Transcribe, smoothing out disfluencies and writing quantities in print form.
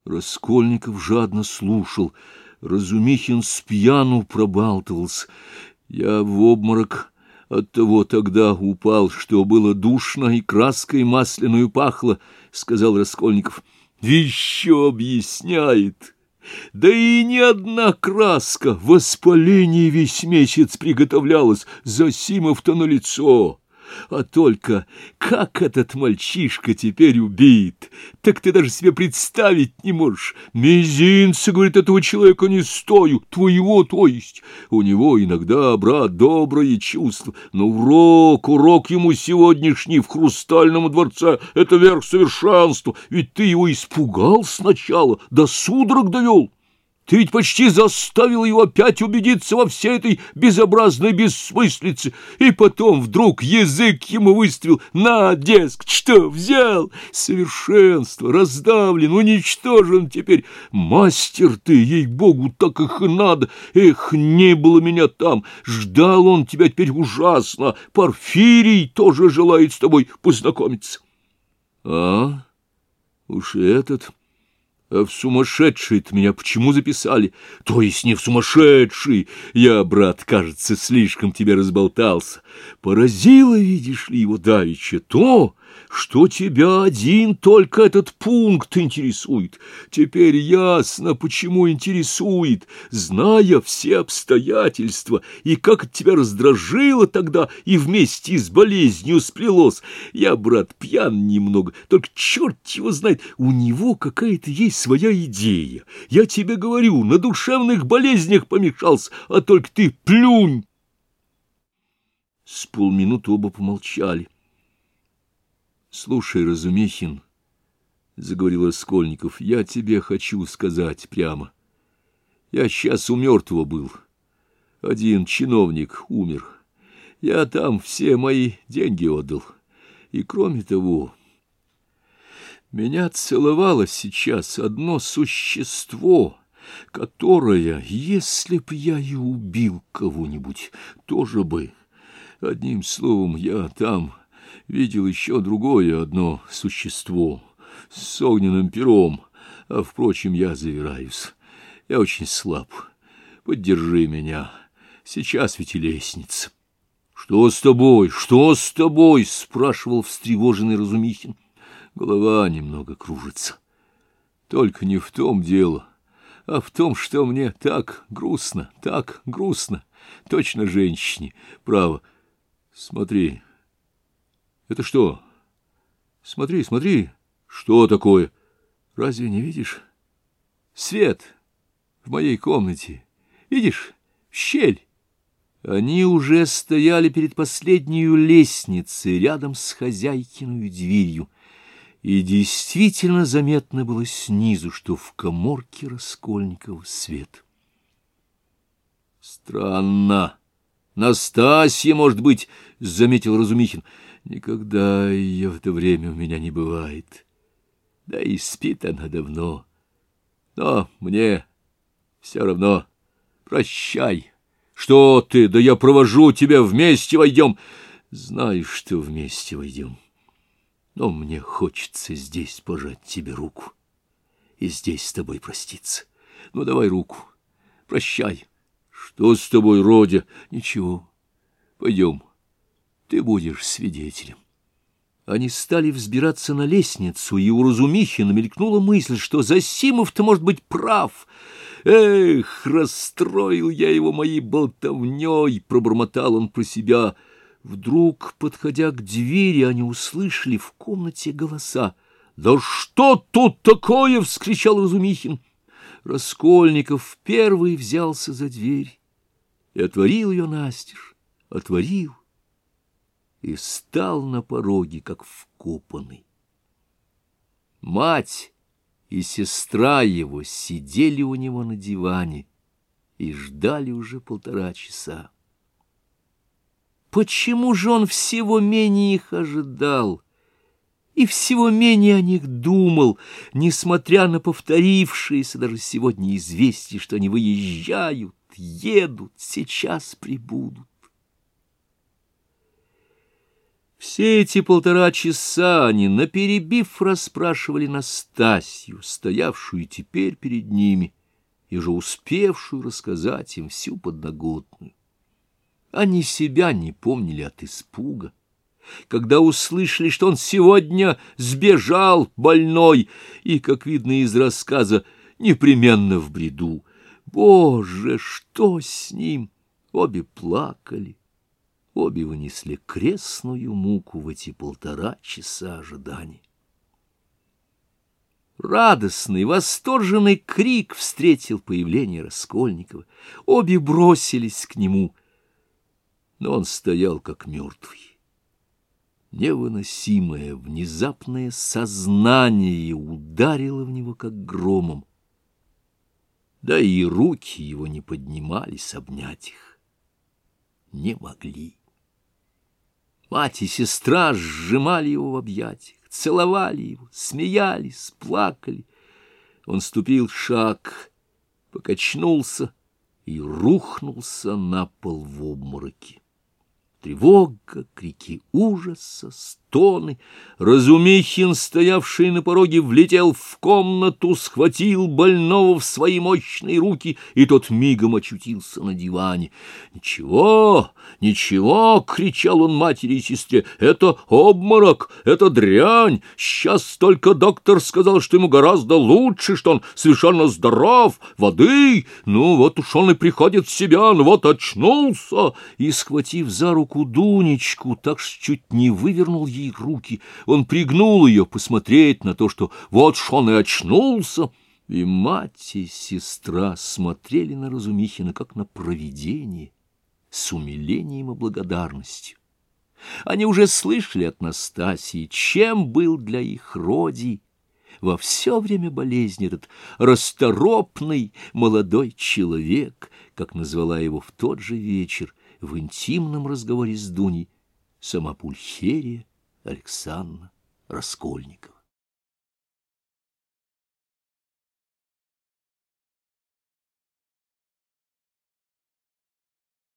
Раскольников жадно слушал. Разумихин спьяну пробалтывался. Я в обморок оттого тогда упал, что было душно и краской масляную пахло, — сказал Раскольников. Еще объясняет. Да и не одна краска, воспаление весь месяц приготовлялось, Зосимов-то налицо. А только как этот мальчишка теперь убит, так ты даже себе представить не можешь. Мизинца, говорит, этого человека не стою, твоего, то есть. У него иногда, брат, доброе чувство, но урок ему сегодняшний в Хрустальном дворце — это верх совершенства, ведь ты его испугал сначала, до судорог довел. Ты ведь почти заставил его опять убедиться во всей этой безобразной бессмыслице, и потом вдруг язык ему выставил. На, дескать, что взял? Совершенство, раздавлен, уничтожен теперь. Мастер ты, ей-богу, так их и надо. Эх, не было меня там, ждал он тебя теперь ужасно. Порфирий тоже желает с тобой познакомиться. А, уж этот... А в сумасшедший-то меня почему записали? То есть не в сумасшедший. Я, брат, кажется, слишком тебе разболтался. Поразило, видишь ли, его давеча то, что тебя один только этот пункт интересует. Теперь ясно, почему интересует, зная все обстоятельства, и как это тебя раздражило тогда и вместе с болезнью сплелось. Я, брат, пьян немного, только черт его знает, у него какая-то есть своя идея. Я тебе говорю, на душевных болезнях помешался, а только ты плюнь. С полминуты оба помолчали. — Слушай, Разумихин, — заговорил Раскольников, — я тебе хочу сказать прямо. Я сейчас у мертвого был. Один чиновник умер. Я там все мои деньги отдал. И кроме того, меня целовало сейчас одно существо, которое, если б я и убил кого-нибудь, тоже бы. Одним словом, я там... видел еще другое одно существо с огненным пером, а, впрочем, я завираюсь. Я очень слаб. Поддержи меня. Сейчас ведь и лестница. — Что с тобой? Что с тобой? — спрашивал встревоженный Разумихин. Голова немного кружится. Только не в том дело, а в том, что мне так грустно. Точно женщине. Право. Смотри. Это что? Смотри, смотри. Что такое? Разве не видишь? Свет в моей комнате. Видишь? Щель. Они уже стояли перед последней лестницей, рядом с хозяйкиной дверью. И действительно заметно было снизу, что в каморке Раскольникова свет. Странно. Настасья, может быть, — заметил Разумихин. Никогда ее в это время у меня не бывает. Да и спит она давно. Но мне все равно. Прощай. Что ты? Да я провожу тебя, вместе войдем. Знаю, что вместе войдем. Но мне хочется здесь пожать тебе руку и здесь с тобой проститься. Ну, давай руку. Прощай. Что с тобой, Родя? Ничего. Пойдем. Ты будешь свидетелем. Они стали взбираться на лестницу, и у Разумихина мелькнула мысль, что Зосимов-то может быть прав. Эх, расстроил я его моей болтовней, пробормотал он про себя. Вдруг, подходя к двери, они услышали в комнате голоса. «Да что тут такое?» — вскричал Разумихин. Раскольников первый взялся за дверь и отворил ее настежь, отворил и стал на пороге, как вкопанный. Мать и сестра его сидели у него на диване и ждали уже 1,5 часа. Почему же он всего менее их ожидал и всего менее о них думал, несмотря на повторившиеся даже сегодня известия, что они выезжают, едут, сейчас прибудут? Все эти 1,5 часа они, наперебив, расспрашивали Настасью, стоявшую теперь перед ними, и уже успевшую рассказать им всю подноготную. Они себя не помнили от испуга, когда услышали, что он сегодня сбежал больной, и, как видно из рассказа, непременно в бреду. Боже, что с ним? Обе плакали, обе вынесли крестную муку в эти 1,5 часа ожидания. Радостный, восторженный крик встретил появление Раскольникова. Обе бросились к нему, но он стоял как мертвый. Невыносимое, внезапное сознание ударило в него как громом. Да и руки его не поднимались обнять их. Не могли. Мать и сестра сжимали его в объятиях, целовали его, смеялись, плакали. Он ступил шаг, покачнулся и рухнулся на пол в обмороке. Тревога, крики ужаса, стоны. Разумихин, стоявший на пороге, влетел в комнату, схватил больного в свои мощные руки, и тот мигом очутился на диване. «Ничего, ничего!» — кричал он матери и сестре. «Это обморок, это дрянь! Сейчас только доктор сказал, что ему гораздо лучше, что он совершенно здоров. Воды! Ну вот уж он и приходит в себя, ну вот очнулся!» И, схватив за руку Дунечку, так что чуть не вывернул ей руки, он пригнул ее посмотреть на то, что вот ж он и очнулся. И мать и сестра смотрели на Разумихина как на провидение, с умилением и благодарностью. Они уже слышали от Настасьи, чем был для их Роди во все время болезни этот расторопный молодой человек, как назвала его в тот же вечер в интимном разговоре с Дуней сама Пульхерия Александровна Раскольникова.